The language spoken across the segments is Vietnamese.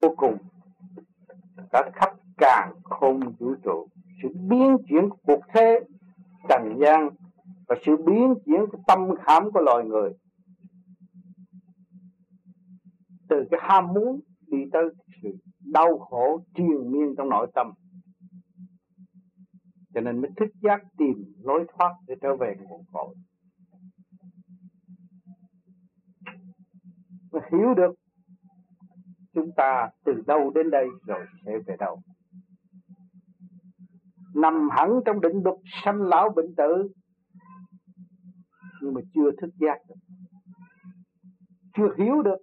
cùng cả khắp càn khôn vũ trụ. Sự biến chuyển của cuộc thế trần gian và sự biến chuyển của tâm khảm của loài người, từ cái ham muốn đi tới sự đau khổ triền miên trong nội tâm. Cho nên mới thức giác tìm lối thoát để trở về nguồn cội. Mới hiểu được chúng ta từ đâu đến đây rồi sẽ về đâu. Nằm hẳn trong định luật sanh lão bệnh tử, nhưng mà chưa thức giác được, chưa hiểu được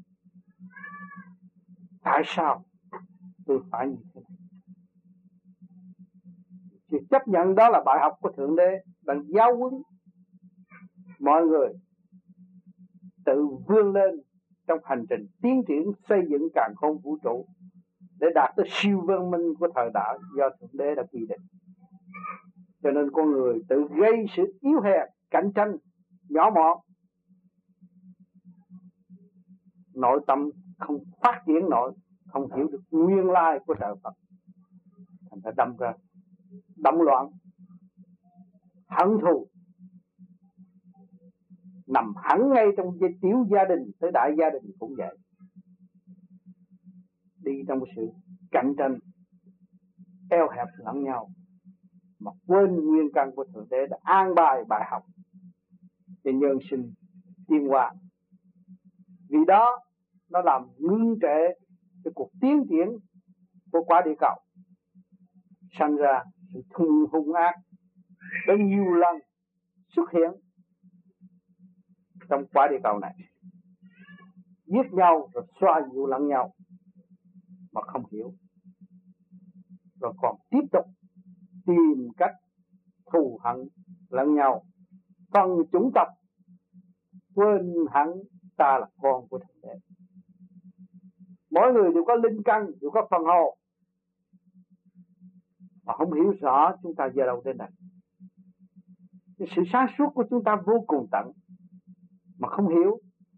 tại sao tôi phải như thế này. Chỉ chấp nhận đó là bài học của Thượng Đế đang giáo huấn mọi người tự vươn lên trong hành trình tiến triển xây dựng càn khôn vũ trụ để đạt tới siêu văn minh của thời đại do Thượng Đế đã quy định. Cho nên con người tự gây sự yếu hèn, cạnh tranh, nhỏ mọn, nội tâm không phát triển nổi, không hiểu được nguyên lai của trời Phật, thành ra đâm ra động loạn, hận thù, nằm hẳn ngay trong tiểu gia đình tới đại gia đình cũng vậy, đi trong sự cạnh tranh eo hẹp lẫn nhau, mà quên nguyên căn của Thượng Đế đã an bài bài học để nhân sinh tiến hóa. Vì đó nó làm ngưng trệ cái cuộc tiến triển của quả địa cầu, sanh ra sự hung ác đã nhiều lần xuất hiện trong quả địa cầu này, giết nhau rồi xoa dịu lẫn nhau mà không hiểu, rồi còn tiếp tục tìm cách thù hận lẫn nhau, phân chủng tộc, quên hẳn ta là con của Thượng Đế. Mỗi người đều có linh căn, đều có phần hồn, mà không hiểu rõ chúng ta giờ đâu đến đây. Cái sự sáng suốt của chúng ta vô cùng tận, mà không hiểu,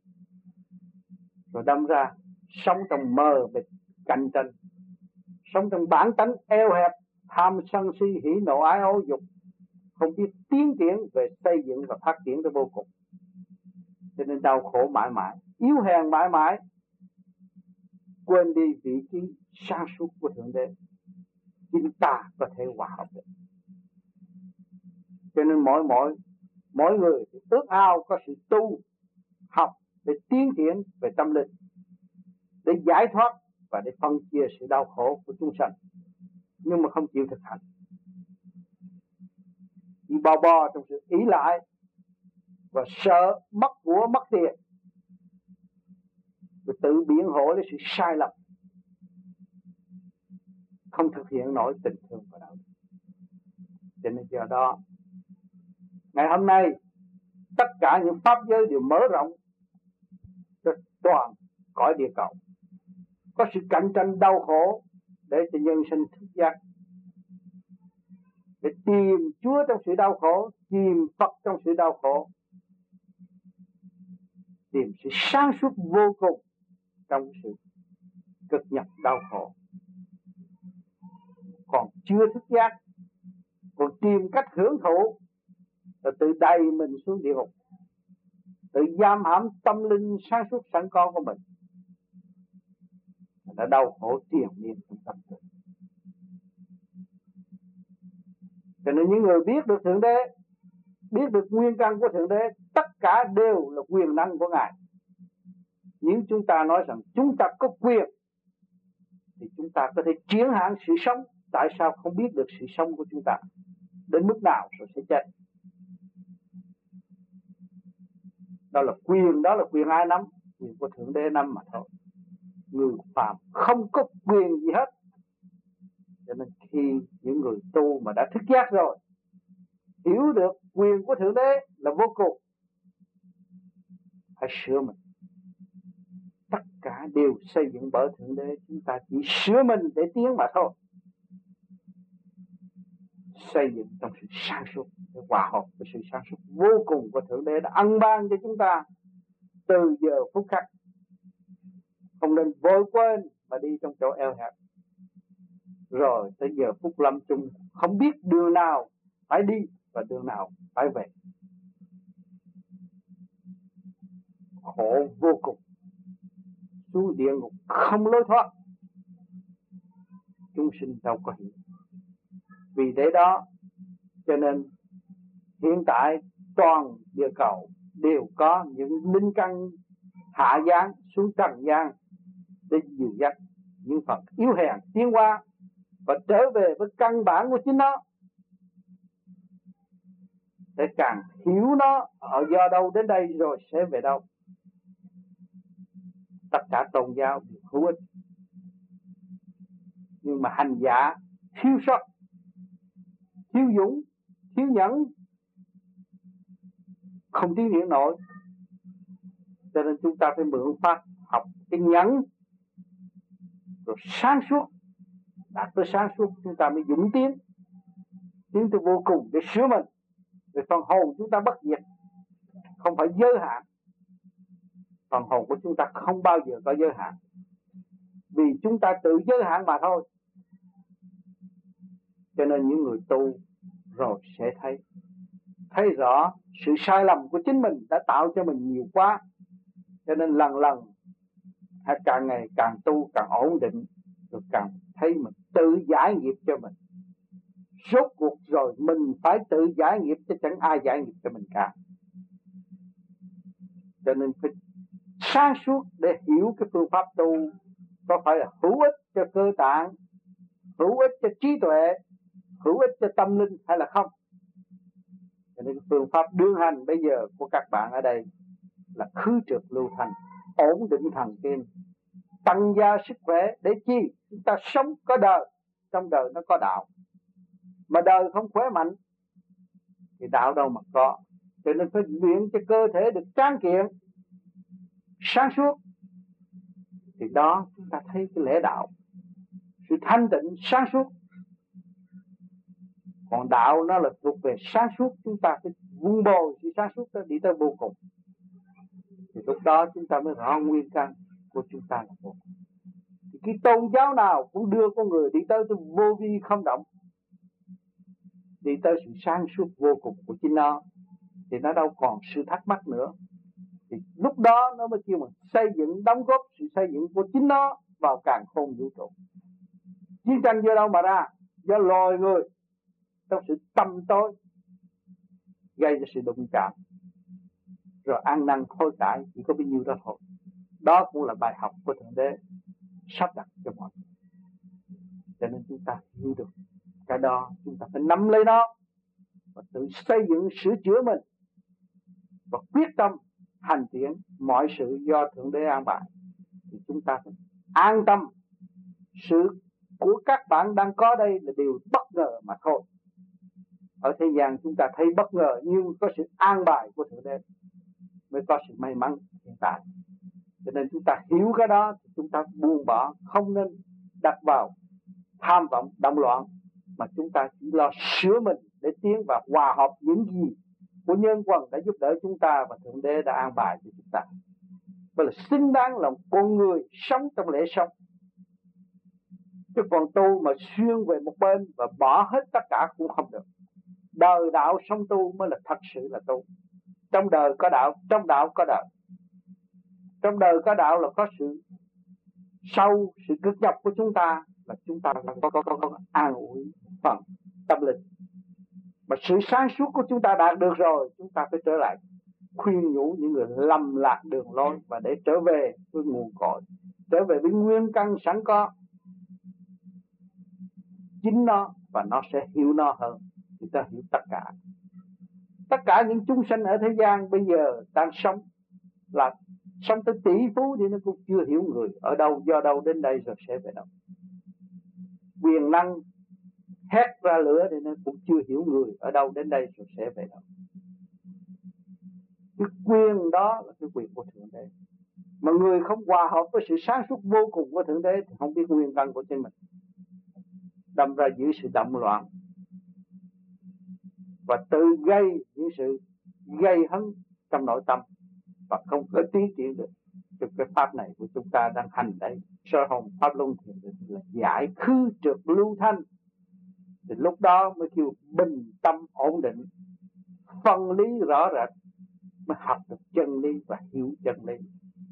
rồi đâm ra sống trong mờ mịt cạnh tranh, sống trong bản tánh eo hẹp, tham sân si hỉ nộ ái ố dục, không biết tiến triển về xây dựng và phát triển tới vô cùng. Cho nên đau khổ mãi mãi, yếu hèn mãi mãi, quên đi vị trí sáng suốt của Thượng Đế. Chúng ta có thể hòa hợp được. Cho nên mỗi người ước ao có sự tu học để tiến triển về tâm linh, để giải thoát và để phân chia sự đau khổ của chúng sanh, nhưng mà không chịu thực hành, chỉ bò trong sự ý lại và sợ mất của mất tiền, rồi tự biện hộ lấy sự sai lầm, không thực hiện nổi tình thương và đạo đức. Cho nên do đó ngày hôm nay tất cả những pháp giới đều mở rộng cho toàn cõi địa cầu, có sự cạnh tranh đau khổ để cho nhân sinh thức giác, để tìm Chúa trong sự đau khổ, tìm Phật trong sự đau khổ, tìm sự sáng suốt vô cùng trong sự cực nhọc đau khổ. Còn chưa thức giác, còn tìm cách hưởng thụ, rồi tự đẩy mình xuống địa ngục, tự giam hãm tâm linh sáng suốt sẵn có của mình, đã đau khổ triền miên trong tâm thức. Cho nên những người biết được Thượng Đế, biết được nguyên căn của Thượng Đế, tất cả đều là quyền năng của Ngài. Nếu chúng ta nói rằng chúng ta có quyền, thì chúng ta có thể chiến hạn sự sống. Tại sao không biết được sự sống của chúng ta đến mức nào rồi sẽ chết? Đó là quyền ai nắm? Quyền của Thượng Đế nắm mà thôi. Người phàm không có quyền gì hết. Cho nên khi những người tu mà đã thức giác rồi, hiểu được quyền của Thượng Đế là vô cùng, hãy sửa mình. Tất cả đều xây dựng bởi Thượng Đế, chúng ta chỉ sửa mình để tiến mà thôi. Xây dựng trong sự sáng suốt, để hòa hợp với sự sáng suốt vô cùng của Thượng Đế đã ân ban cho chúng ta từ giờ phút khắc. Không nên vội quên mà đi trong chỗ eo hẹp. Rồi tới giờ phút lâm chung không biết đường nào phải đi và đường nào phải về. Khổ vô cùng, xuống địa ngục không lối thoát. Chúng sinh đâu có hiểu. Vì thế đó cho nên hiện tại toàn địa cầu đều có những linh căn hạ giáng xuống trần gian để dìu dắt những phần yếu hèn tiến hóa và trở về với căn bản của chính nó, để càng hiểu nó ở do đâu đến đây rồi sẽ về đâu. Tất cả tôn giáo đều hữu ích, nhưng mà hành giả thiếu sót, thiếu dũng, thiếu nhẫn, không tiến triển nổi. Cho nên chúng ta phải mượn pháp học cái nhẫn, rồi sáng suốt. Đạt tới sáng suốt chúng ta mới dũng tiến, tiến tới vô cùng để sửa mình. Vì phần hồn chúng ta bất diệt, không phải giới hạn. Phần hồn của chúng ta không bao giờ có giới hạn, vì chúng ta tự giới hạn mà thôi. Cho nên những người tu rồi sẽ thấy rõ sự sai lầm của chính mình đã tạo cho mình nhiều quá. Cho nên lần lần hay càng ngày càng tu càng ổn định, rồi càng thấy mình tự giải nghiệp cho mình. Rốt cuộc rồi mình phải tự giải nghiệp, chứ chẳng ai giải nghiệp cho mình cả. Cho nên phải sáng suốt để hiểu cái phương pháp tu có phải là hữu ích cho cơ tạng, hữu ích cho trí tuệ, hữu ích cho tâm linh hay là không. Cho nên phương pháp đương hành bây giờ của các bạn ở đây là khứ trượt lưu thanh, ổn định thần kinh, tăng gia sức khỏe. Để chi? Chúng ta sống có đời, trong đời nó có đạo. Mà đời không khỏe mạnh thì đạo đâu mà có. Cho nên phải luyện cho cơ thể được tráng kiện, sáng suốt, thì đó chúng ta thấy cái lẽ đạo, sự thanh tịnh sáng suốt. Còn đạo nó là thuộc về sáng suốt, chúng ta phải vun bồi sự sáng suốt đó đi tới vô cùng. Thì lúc đó chúng ta mới rõ nguyên căn của chúng ta là vô cùng. Thì cái tôn giáo nào cũng đưa con người đi tới vô vi không động, đi tới sự sáng suốt vô cùng của chính nó, thì nó đâu còn sự thắc mắc nữa. Thì lúc đó nó mới kêu mình xây dựng, đóng góp sự xây dựng của chính nó vào càn khôn vũ trụ. Chiến tranh do đâu mà ra? Do loài người trong sự tâm tối gây ra sự đụng chạm, rồi ăn năn hối cải, chỉ có bấy nhiêu đó thôi. Đó cũng là bài học của Thượng Đế sắp đặt cho mọi người. Cho nên chúng ta hiểu được cái đó, chúng ta phải nắm lấy nó và tự xây dựng, sửa chữa mình, và quyết tâm hành tiến mọi sự do Thượng Đế an bài. Thì chúng ta phải an tâm. Sự của các bạn đang có đây là điều bất ngờ mà thôi. Ở thế gian chúng ta thấy bất ngờ, nhưng có sự an bài của Thượng Đế mới có sự may mắn hiện tại. Cho nên chúng ta hiểu cái đó thì chúng ta buông bỏ, không nên đặt vào tham vọng động loạn, mà chúng ta chỉ lo sửa mình để tiến vào hòa hợp những gì của nhân quần đã giúp đỡ chúng ta và Thượng Đế đã an bài cho chúng ta. Vậy là xứng đáng là con người sống trong lễ sống. Chứ còn tu mà xuyên về một bên và bỏ hết tất cả cũng không được. Đời đạo sống tu mới là thật sự là tu. Trong đời có đạo, trong đạo có đời. Trong đời có đạo là có sự sâu, sự cực nhập của chúng ta, là chúng ta có an ủi phần tâm linh. Mà sự sáng suốt của chúng ta đạt được rồi, chúng ta phải trở lại khuyên nhủ những người lầm lạc đường lối, và để trở về với nguồn cội, trở về với nguyên căn sẵn có chính nó, và nó sẽ hiểu nó hơn. Thì ta hiểu tất cả. Tất cả những chúng sinh ở thế gian bây giờ đang sống, là sống tới tỷ phú thì nó cũng chưa hiểu người ở đâu, do đâu đến đây rồi sẽ về đâu. Quyền năng hét ra lửa thì nó cũng chưa hiểu người ở đâu đến đây rồi sẽ về đâu. Cái quyền đó là cái quyền của Thượng Đế. Mà người không hòa hợp với sự sáng suốt vô cùng của Thượng Đế thì không biết nguyên căn của chính mình, đâm ra giữ sự động loạn và tự gây những sự gây hấn trong nội tâm, và không có tiến triển được. Trong cái pháp này của chúng ta đang hành đấy, soi hồn pháp luân thiền định là giải khứ trượt lưu thanh, thì lúc đó mới kêu bình tâm ổn định, phân lý rõ rệt, mới học được chân lý và hiểu chân lý.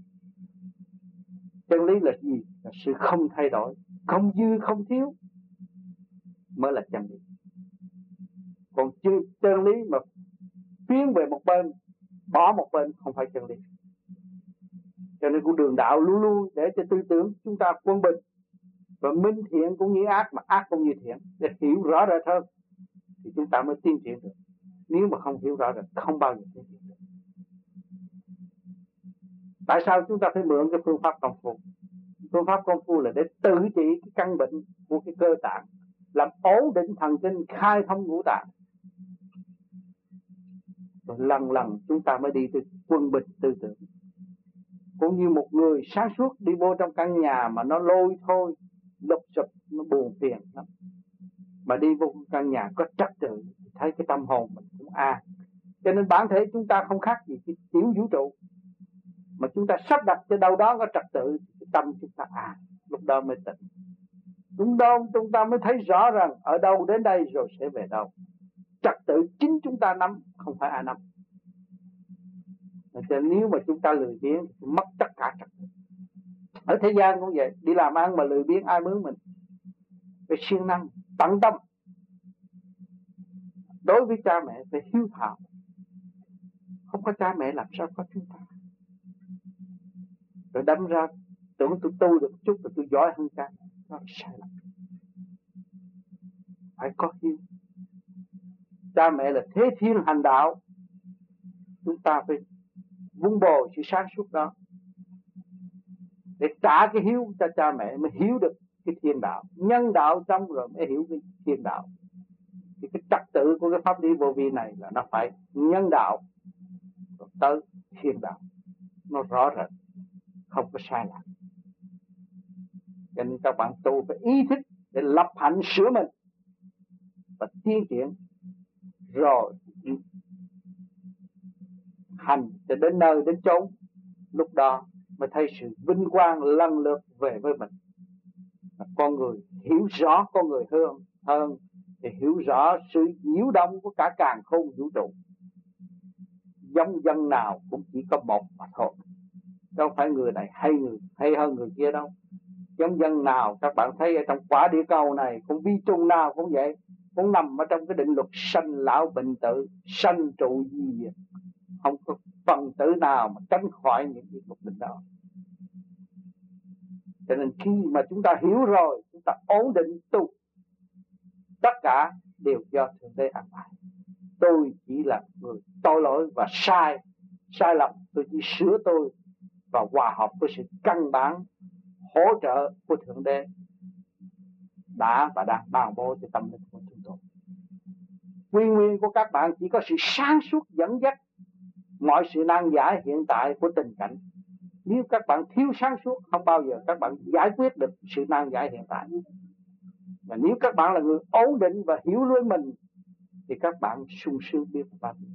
Chân lý là gì? Là sự không thay đổi, không dư không thiếu mới là chân lý. Còn chân lý mà tiến về một bên, bỏ một bên không phải chân lý. Cho nên con đường đạo luôn luôn để cho tư tưởng chúng ta quân bình, và minh thiện cũng như ác, mà ác cũng như thiện, để hiểu rõ rệt hơn thì chúng ta mới tiến triển được. Nếu mà không hiểu rõ rệt không bao giờ tiến triển được. Tại sao chúng ta phải mượn cái phương pháp công phu? Phương pháp công phu là để tự trị cái căn bệnh của cái cơ tạng, làm ổn định thần kinh, khai thông ngũ tạng. Rồi lần lần chúng ta mới đi từ quân bình tư tưởng. Cũng như một người sáng suốt đi vô trong căn nhà mà nó lôi thôi, lụp xụp, nó buồn phiền lắm. Mà đi vô căn nhà có trật tự, thấy cái tâm hồn mình cũng an. Cho nên bản thể chúng ta không khác gì cái tiểu vũ trụ, mà chúng ta sắp đặt cho đâu đó có trật tự, cái tâm chúng ta an, lúc đó mới tỉnh. Lúc đó chúng ta mới thấy rõ rằng ở đâu đến đây rồi sẽ về đâu. Trật tự chính chúng ta nắm, không phải ai nắm. Cho nên nếu mà chúng ta lười biếng thì mất tất cả trật tự. Ở thế gian cũng vậy, đi làm ăn mà lười biếng ai mướn mình? Phải siêng năng, tận tâm. Đối với cha mẹ phải hiếu thảo. Không có cha mẹ làm sao có chúng ta. Rồi đâm ra tưởng tôi tu được chút rồi tôi giỏi hơn cha. Nó sai lầm. Phải có hiếu. Cha mẹ là thế thiên hành đạo, chúng ta phải vun bồi sự sáng suốt đó để trả cái hiếu cho cha mẹ, mới hiểu được cái thiên đạo. Nhân đạo xong rồi mới hiểu cái thiên đạo. Thì cái trật tự của cái pháp lý vô vi này là nó phải nhân đạo rồi tới thiên đạo, nó rõ rệt, không có sai lạc. Cho nên các bạn tu phải ý thức để lập hạnh sửa mình và tiến triển, rồi hành cho đến nơi đến chốn, lúc đó mới thấy sự vinh quang lần lượt về với mình. Con người hiểu rõ con người hơn thì hiểu rõ sự nhiễu động của cả càn khôn vũ trụ. Giống dân nào cũng chỉ có một mà thôi, đâu phải người này hay hơn người kia đâu. Giống dân nào các bạn thấy ở trong quả địa cầu này, con vi trùng nào cũng vậy, cũng nằm ở trong cái định luật sanh lão bệnh tử, sanh trụ di diệt. Không có phần tử nào mà tránh khỏi những cái luật định đó. Cho nên khi mà chúng ta hiểu rồi, chúng ta ổn định tu, tất cả đều do Thượng Đế an bài. Tôi chỉ là người tội lỗi và sai lầm, tôi chỉ sửa tôi và hòa hợp với sự căn bản hỗ trợ của Thượng Đế đã và đang ban bố cho tâm linh của chúng tôi. Quy nguyên của các bạn chỉ có sự sáng suốt dẫn dắt mọi sự nan giải hiện tại của tình cảnh. Nếu các bạn thiếu sáng suốt, không bao giờ các bạn giải quyết được sự nan giải hiện tại. Và nếu các bạn là người ổn định và hiểu lối mình, thì các bạn sung sướng biết bao nhiêu.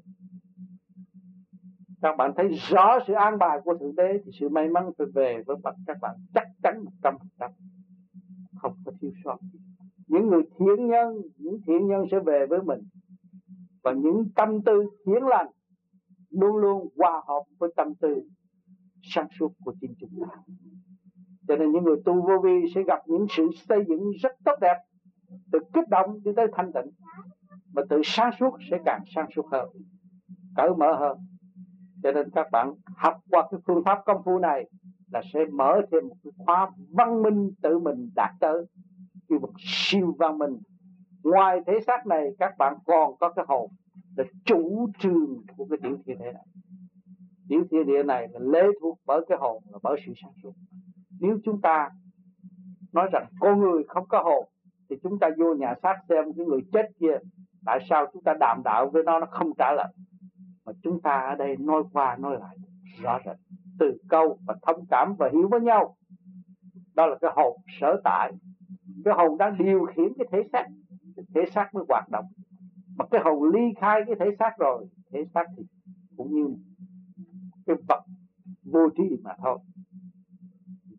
Các bạn thấy rõ sự an bài của Thượng Đế thì sự may mắn phải về với các bạn chắc chắn 100%, không có thiếu sót. Những người những thiện nhân sẽ về với mình, và những tâm tư thiện lành luôn luôn hòa hợp với tâm tư sáng suốt của chính chúng ta. Cho nên những người tu vô vi sẽ gặp những sự xây dựng rất tốt đẹp, từ kích động đi tới thanh tịnh, và từ sáng suốt sẽ càng sáng suốt hơn, cởi mở hơn. Cho nên các bạn học qua cái phương pháp công phu này là sẽ mở thêm một cái khóa văn minh tự mình đạt tới, như một siêu văn minh. Ngoài thể xác này, các bạn còn có cái hồn là chủ trương của cái tiểu thiên địa này. Tiểu thiên địa này là lệ thuộc bởi cái hồn, là bởi sự sáng suốt. Nếu chúng ta nói rằng con người không có hồn, thì chúng ta vô nhà xác xem cái người chết kia, tại sao chúng ta đàm đạo với nó không trả lời. Mà chúng ta ở đây nói qua nói lại rõ rệt, từ câu và thông cảm và hiểu với nhau. Đó là cái hồn sở tại. Cái hồn đang điều khiển cái thể xác mới hoạt động. Mà cái hồn ly khai cái thể xác rồi, thể xác thì cũng như cái vật vô tri mà thôi.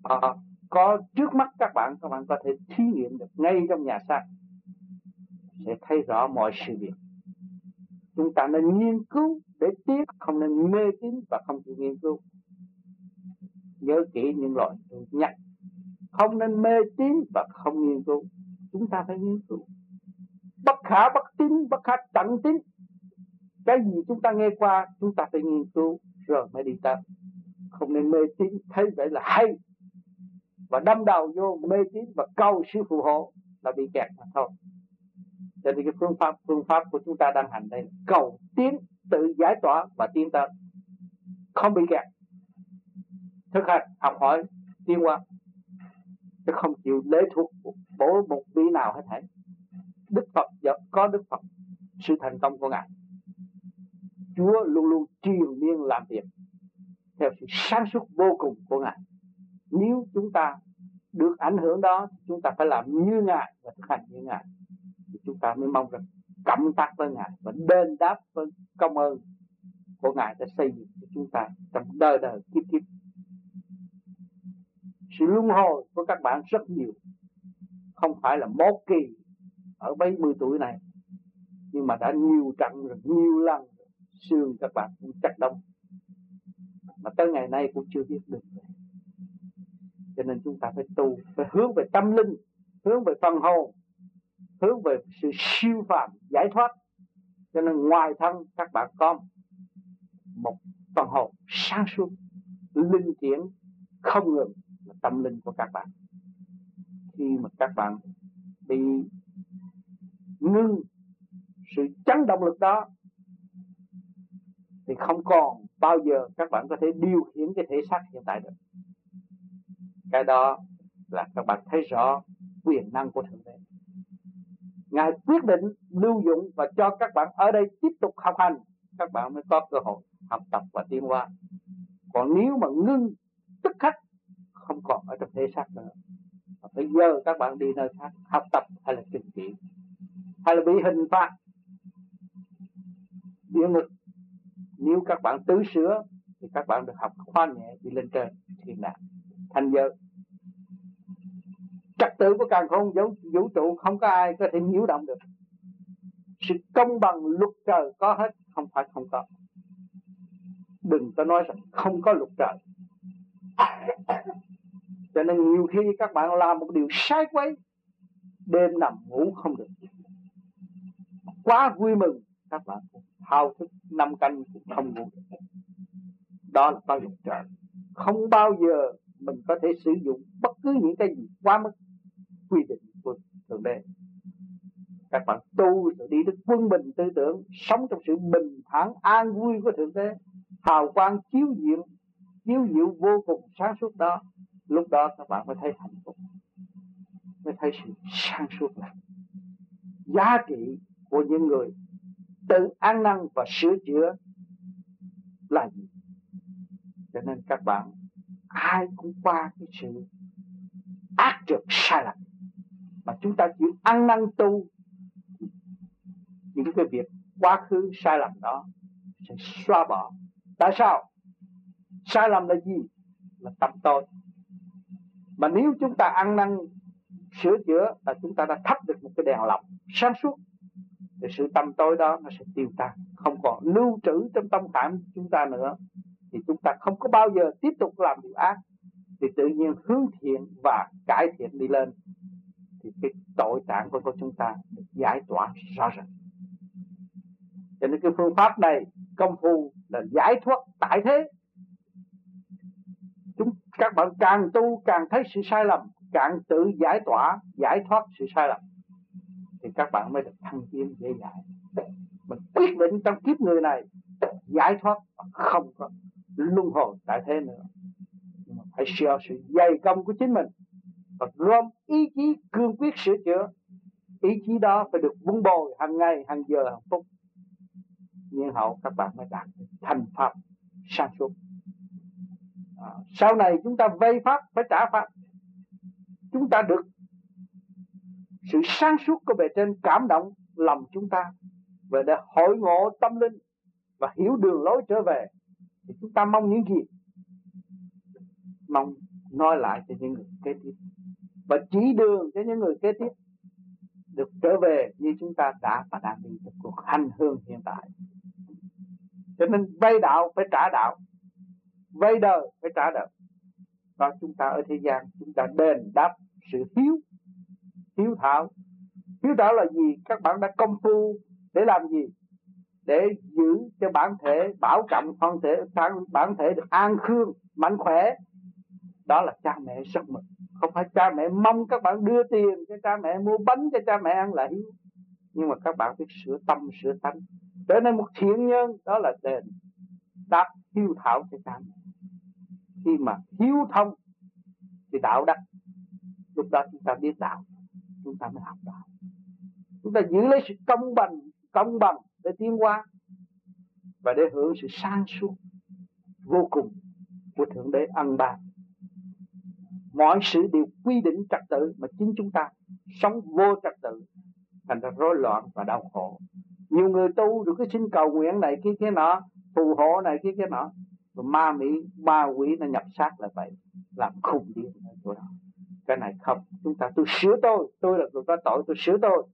có trước mắt các bạn có thể thí nghiệm được ngay trong nhà xác, sẽ thấy rõ mọi sự việc. Chúng ta nên nghiên cứu để tiến, không nên mê tín và không chịu nghiên cứu. Nhớ kỹ những lời tôi nhắc, không nên mê tín và không nghiên cứu. Chúng ta phải nghiên cứu. Bất khả bất tín, bất khả tận tín. Cái gì chúng ta nghe qua, chúng ta phải nghiên cứu rồi mới đi tới. Không nên mê tín thấy vậy là hay và đâm đầu vô mê tín và cầu sự phù hộ là bị kẹt mà thôi. Cho nên cái phương pháp của chúng ta đang hành đây, cầu tiến, tự giải tỏa và tiến tới, không bị kẹt. Thực hành, học hỏi, tiến qua, chứ không chịu lễ thuộc bổ một vị nào hết thảy. Đức Phật có Đức Phật, sự thành công của Ngài. Chúa luôn luôn triền miên làm việc theo sự sáng suốt vô cùng của Ngài. Nếu chúng ta được ảnh hưởng đó, chúng ta phải làm như Ngài và thực hành như Ngài, thì chúng ta mới mong rằng cộng tác với Ngài và đền đáp với công ơn của Ngài đã xây dựng cho chúng ta trong đời đời kiếp kiếp. Sự luân hồi của các bạn rất nhiều, không phải là một kỳ ở 70 tuổi này, nhưng mà đã nhiều trận rồi, nhiều lần xương các bạn cũng chắc đông, mà tới ngày nay cũng chưa biết được. Cho nên chúng ta phải tu, phải hướng về tâm linh, hướng về phần hồn, hướng về sự siêu phàm giải thoát. Cho nên ngoài thân các bạn có một phần hồn sáng suốt, linh chuyển không ngừng là tâm linh của các bạn. Khi mà các bạn bị ngưng sự chấn động lực đó thì không còn bao giờ các bạn có thể điều khiển cái thể xác hiện tại được. Cái đó là các bạn thấy rõ quyền năng của Thượng Đế. Ngài quyết định lưu dụng và cho các bạn ở đây tiếp tục học hành, các bạn mới có cơ hội học tập và tiến hóa. Còn nếu mà ngưng tức khắc, không còn ở trong thể xác nữa, bây giờ các bạn đi nơi khác học tập hay là trình trị, hay là bị hình phạt địa ngục. Nếu các bạn tự sửa thì các bạn được học khoan nhẹ đi lên trên thiên đàng thành giới. Trật tự của càn khôn vũ trụ không có ai có thể nhiễu động được. Sự công bằng luật trời có hết, không phải không có. Đừng có nói rằng không có luật trời. Cho nên nhiều khi các bạn làm một điều sai quấy, đêm nằm ngủ không được, quá vui mừng, các bạn thao thức 5 canh cũng không ngủ được. Đó là có luật trời. Không bao giờ mình có thể sử dụng bất cứ những cái gì quá mức quy định của Thượng Đế. Các bạn tu rồi đi đến quân bình tư tưởng, sống trong sự bình thản an vui của Thượng Đế, hào quang chiếu diệu vô cùng sáng suốt đó. Lúc đó các bạn mới thấy hạnh phúc, mới thấy sự sáng suốt là giá trị của những người tự ăn năn và sửa chữa là gì. Cho nên các bạn ai cũng qua cái sự ác trượt sai lầm, mà chúng ta chịu ăn năn tu, những cái việc quá khứ sai lầm đó sẽ xóa bỏ. Tại sao? Sai lầm là gì? Là tâm tôi. Mà nếu chúng ta ăn năn sửa chữa là chúng ta đã thắp được một cái đèn lọc sáng suốt, thì sự tâm tối đó nó sẽ tiêu tan, không còn lưu trữ trong tâm khảm chúng ta nữa, thì chúng ta không có bao giờ tiếp tục làm điều ác, thì tự nhiên hướng thiện và cải thiện đi lên, thì cái tội trạng của chúng ta được giải tỏa rõ ràng. Cho nên cái phương pháp này công phu là giải thoát tại thế. Các bạn càng tu càng thấy sự sai lầm, càng tự giải tỏa, giải thoát sự sai lầm, thì các bạn mới được thăng tiến dễ dàng. Mình quyết định trong kiếp người này giải thoát, không có luân hồi tại thế nữa. Nhưng mà phải sửa sự dày công của chính mình và gom ý chí cương quyết sửa chữa. Ý chí đó phải được vun bồi hàng ngày, hàng giờ, hàng phút. Nhiên hậu các bạn mới đạt thành pháp sáng suốt. Sau này chúng ta vay pháp phải trả pháp. Chúng ta được sự sáng suốt của bề trên cảm động lòng chúng ta về để hội ngộ tâm linh và hiểu đường lối trở về, thì chúng ta mong những gì? Mong nói lại cho những người kế tiếp và chỉ đường cho những người kế tiếp được trở về như chúng ta đã và đang đi trong cuộc hành hương hiện tại. Cho nên vay đạo phải trả đạo, vay đời phải trả đời. Và chúng ta ở thế gian chúng ta đền đáp sự hiếu thảo. Hiếu thảo là gì? Các bạn đã công phu để làm gì? Để giữ cho bản thể bảo trọng thân thể, bản thể được an khương mạnh khỏe. Đó là cha mẹ rất mừng. Không phải cha mẹ mong các bạn đưa tiền cho cha mẹ, mua bánh cho cha mẹ ăn là hiếu. Nhưng mà các bạn biết sửa tâm sửa tánh, trở nên một thiện nhân. Đó là đền đáp hiếu thảo cho cha mẹ. Khi mà hiếu thông thì đạo đắc. Lúc đó chúng ta biết đạo, chúng ta mới học đạo. Chúng ta giữ lấy sự công bằng để tiến hóa và để hưởng sự sáng suốt vô cùng của Thượng Đế ân ban. Mọi sự đều quy định trật tự, mà chính chúng ta sống vô trật tự, thành ra rối loạn và đau khổ. Nhiều người tu được cái xin cầu nguyện này kia nọ, phù hộ này kia nọ, rồi ma quỷ nó nhập sát lại vậy, làm khùng điên ở chỗ đó. Cái này không, chúng ta tôi sửa tôi là người có tội, tôi sửa tôi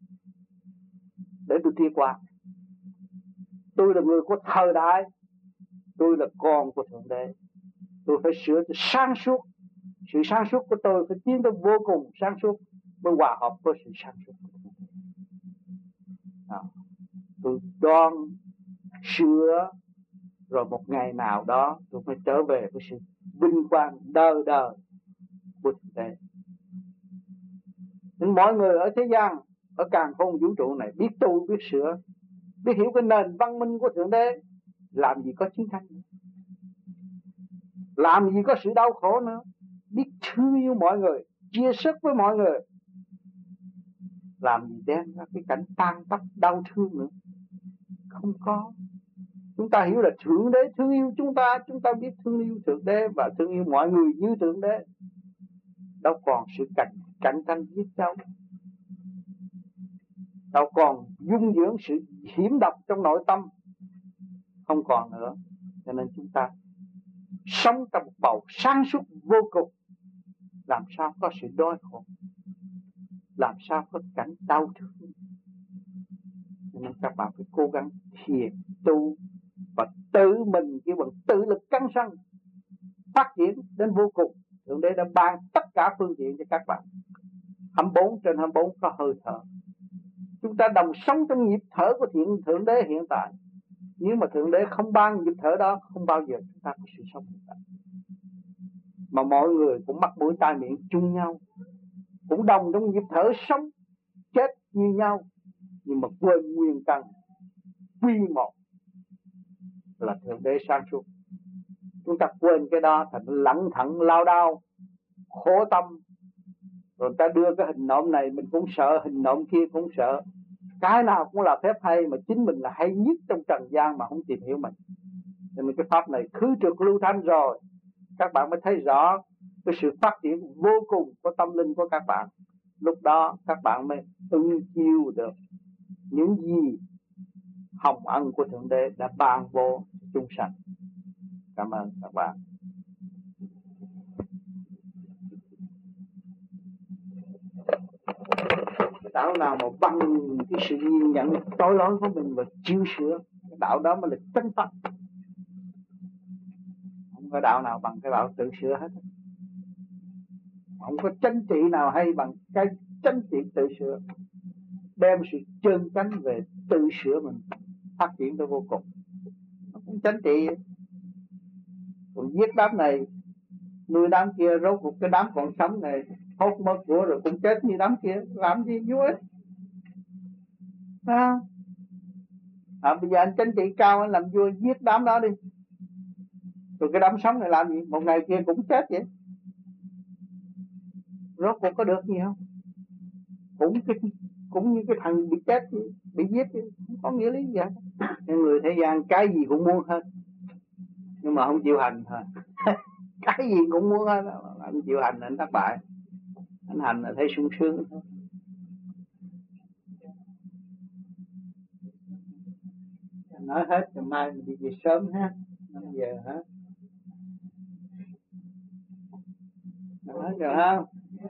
để tôi tiến qua. Tôi là người của thời đại, tôi là con của Thượng Đế, tôi phải sửa tôi sáng suốt. Sự sáng suốt của tôi phải tiến tới vô cùng sáng suốt mới hòa hợp với sự sáng suốt của Thượng Đế. Tôi đoan sửa, rồi một ngày nào đó tôi phải trở về với sự vinh quang đời đời của Thượng Đế. Nên mọi người ở thế gian, ở càn khôn vũ trụ này biết tu, biết sửa, biết hiểu cái nền văn minh của Thượng Đế, làm gì có chiến tranh nữa, làm gì có sự đau khổ nữa. Biết thương yêu mọi người, chia sức với mọi người, làm gì đem ra cái cảnh tan tóc đau thương nữa. Không có. Chúng ta hiểu là Thượng Đế thương yêu chúng ta biết thương yêu Thượng Đế và thương yêu mọi người như Thượng Đế. Đâu còn sự cạnh tranh giết nhau, đâu còn dung dưỡng sự hiểm độc trong nội tâm, không còn nữa. Cho nên chúng ta sống trong một bầu sáng suốt vô cùng, làm sao có sự đói khổ, làm sao có cảnh đau thương. Cho nên các bạn phải cố gắng thiền tu và tự mình kêu bằng tự lực căng sân, phát triển đến vô cùng. Thượng Đế đã ban tất cả phương tiện cho các bạn. 24/24 có hơi thở. Chúng ta đồng sống trong nhịp thở của Thượng Đế hiện tại. Nếu mà Thượng Đế không ban nhịp thở đó, không bao giờ chúng ta có sự sống hiện tại. Mà mọi người cũng mắc mũi tai miệng chung nhau, cũng đồng trong nhịp thở sống chết như nhau, nhưng mà quên nguyên căn quy một là Thượng Đế sáng suốt. Chúng ta quên cái đó thành lẳng thận lao đao khổ tâm, rồi ta đưa cái hình nộm này mình cũng sợ, hình nộm kia cũng sợ. Cái nào cũng là phép hay, mà chính mình là hay nhất trong trần gian mà không tìm hiểu mình. Cho nên cái pháp này khứ trượt lưu thanh rồi, các bạn mới thấy rõ cái sự phát triển vô cùng của tâm linh của các bạn. Lúc đó các bạn mới ưng chiêu được những gì hồng ân của Thượng Đế đã ban vô chúng sanh. Cảm ơn các bạn. Đạo nào mà bằng cái sự nhìn nhận tối lỗi của mình và chịu sửa, cái đạo đó mới là chân pháp. Không có đạo nào bằng cái đạo tự sửa hết. Không có chánh trị nào hay bằng cái chánh trị tự sửa, đem sự chân chánh về tự sửa mình, phát triển tới vô cùng. Nó cũng chánh trị. Còn giết đám này, nuôi đám kia, rốt cuộc cái đám còn sống này hốt mất của rồi cũng chết như đám kia, làm gì vui. Bây giờ anh chánh trị cao, anh làm vua giết đám đó đi, rồi cái đám sống này làm gì, một ngày kia cũng chết vậy, rốt cuộc có được gì không? Cũng như cái thằng bị chết, bị giết, không có nghĩa lý gì hết. Người thế gian cái gì cũng muốn hết, nhưng mà không chịu hành thôi. Cái gì cũng muốn hết, anh chịu hành anh thất bại. Anh hành là thấy sung sướng thôi. Nói hết rồi mai mình đi về sớm ha, 5 giờ hả? Hết rồi không?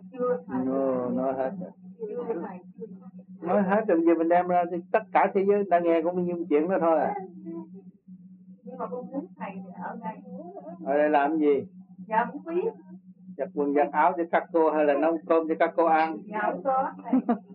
Nói hết rồi, giờ mình đem ra thì tất cả thế giới đã nghe cũng bao nhiêu chuyện đó thôi à. Nhưng mà con muốn thầy ở đây. Ở đây làm gì? Dạ không biết. Giặt quần giặt áo cho các cô hay là nấu cơm cho các cô ăn? Dạ không có thầy.